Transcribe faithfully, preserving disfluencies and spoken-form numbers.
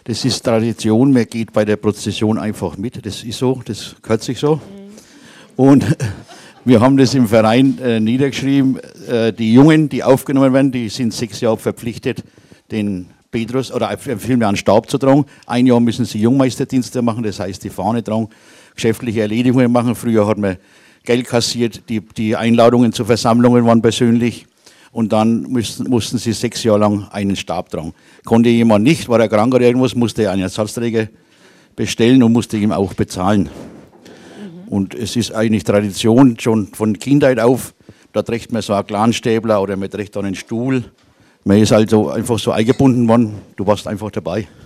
Das ist Tradition, man geht bei der Prozession einfach mit, das ist so, das gehört sich so. Und wir haben das im Verein äh, niedergeschrieben, äh, die Jungen, die aufgenommen werden, die sind sechs Jahre verpflichtet, den Petrus oder vielmehr einen Stab zu tragen. Ein Jahr müssen sie Jungmeisterdienste machen, das heißt die Fahne tragen, geschäftliche Erledigungen machen. Früher hat man Geld kassiert, die, die Einladungen zu Versammlungen waren persönlich. Und dann mussten, mussten sie sechs Jahre lang einen Stab tragen. Konnte jemand nicht, war er krank oder irgendwas, musste er einen Ersatzträger bestellen und musste ihm auch bezahlen. Mhm. Und es ist eigentlich Tradition, schon von Kindheit auf, da trägt man so einen Glanstäbler oder man trägt dann einen Stuhl. Man ist also einfach so eingebunden worden, du warst einfach dabei.